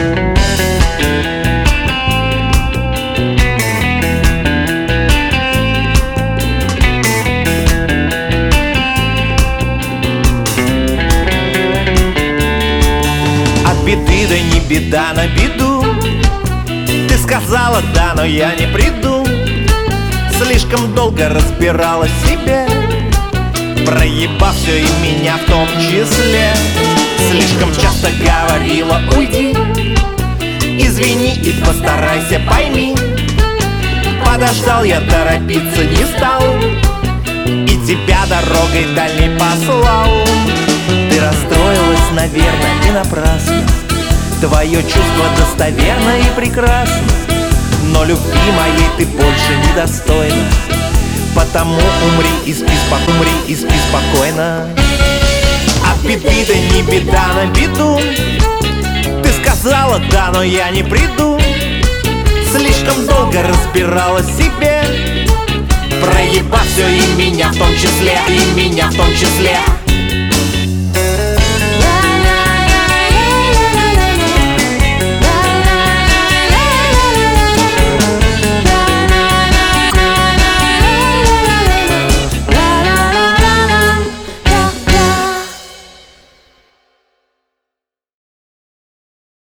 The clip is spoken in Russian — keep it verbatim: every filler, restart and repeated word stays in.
Беды, да не беда на беду. Ты сказала да, но я не приду. Слишком долго разбирала себе, проебав все и меня в том числе. Слишком часто говорила уйди, извини и постарайся пойми. Подождал я, торопиться не стал, и тебя дорогой дальней послал. Ты расстроилась, наверное, и напрасно. Твое чувство достоверно и прекрасно, но любви моей ты больше недостойна. Потому умри и спи спокойно, умри и спи спокойно. От беды да не беда на беду. Ты сказала да, но я не приду. Слишком долго разбирала себе, проебав все и меня в том числе, и меня в том числе.